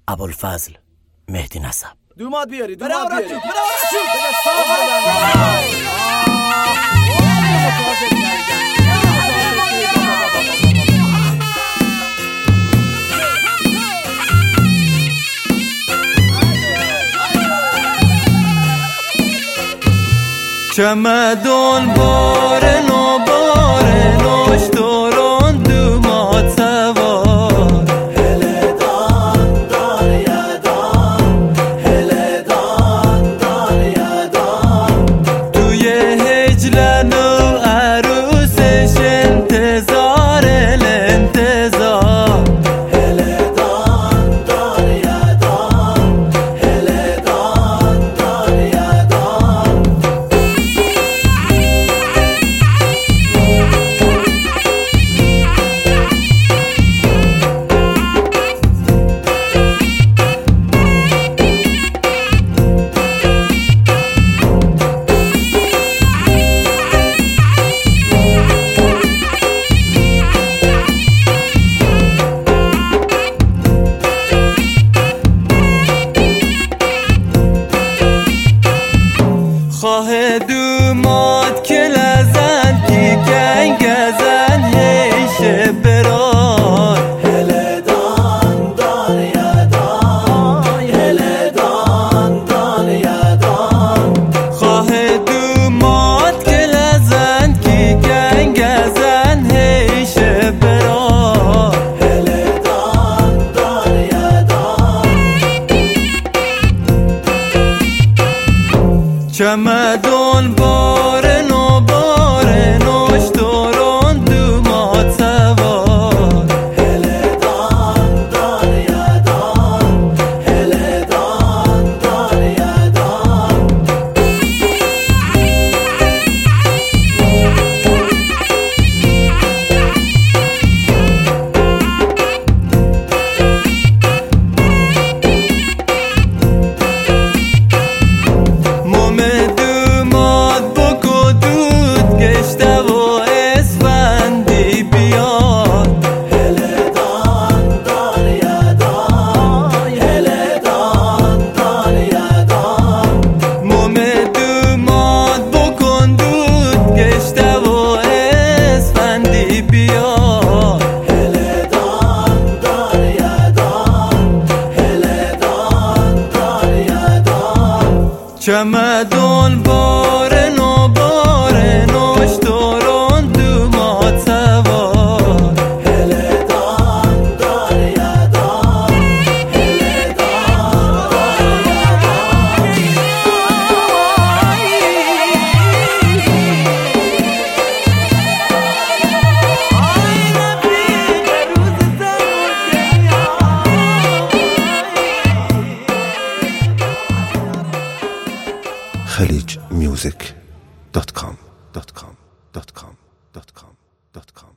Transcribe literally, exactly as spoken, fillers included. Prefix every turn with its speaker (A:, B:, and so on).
A: ابوالفضل مهدی نسب.
B: دوماد بیاری دوماد
C: برای
B: بیاری
C: آراد جون، برای آراد جون. بده ساز
D: چمدون بارن و بارن اشتران دوماد سوار
E: هله دان دان یادان هله دان دان یادان
D: توی هجلن و عروسش انتظار الانتظار
E: هله دان دان یادان هله دان دان یادان
D: خواه دوماد که لزن کی گنگزن هیشه برار
E: هله دان دان یادان هله دان دان یادان
D: خواه دوماد که لزن کی گنگزن هیشه برار
E: هله دان دان یادان
D: چمدون بارن و بارن اشتران دوماد سوار
E: هله دان دان یادان هله دان دان یادان
D: موم دوماد بکو دود گشته و اسفندی بیاد
E: هله دان دان یادان هله دان دان یادان
D: موم دوماد بکن دود گشته و اسفندی بیاد
E: هله دان دان یادان هله دان دان یادان
D: چمدون بارن و بارن اشتران دوماد سوار
E: هله دان دان یادان هله دان دان
F: خلیج میوزیک دات کام دات کام دات کام دات کام دات کام